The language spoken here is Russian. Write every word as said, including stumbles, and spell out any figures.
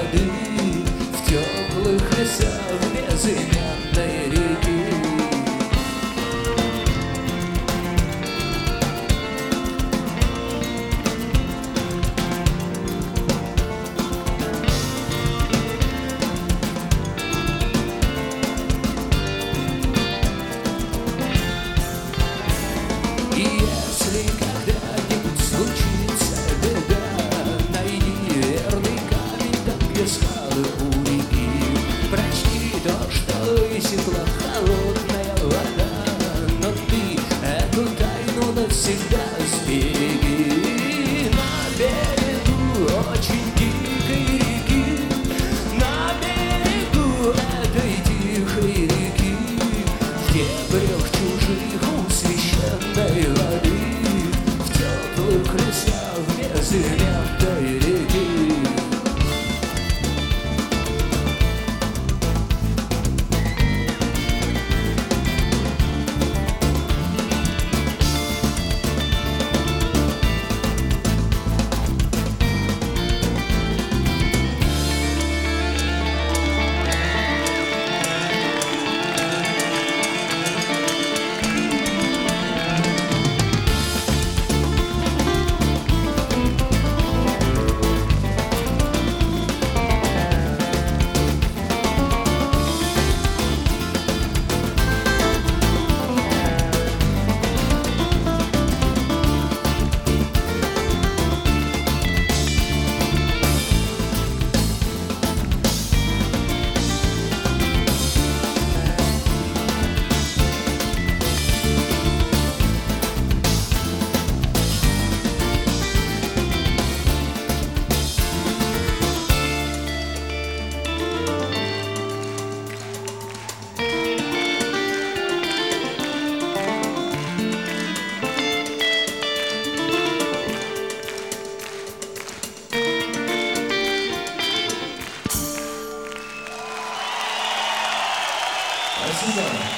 воды в теплых лесах безымянной реки. И если когда-нибудь случится беда, найди верный камень там, где скалы у реки. Прочти то, что высекла холодная вода, но ты эту тайну навсегда сбереги. На берегу очень дикой реки, на берегу этой тихой реки, в дебрях чужих у священной воды, в теплых лесах безымянной реки. Спасибо.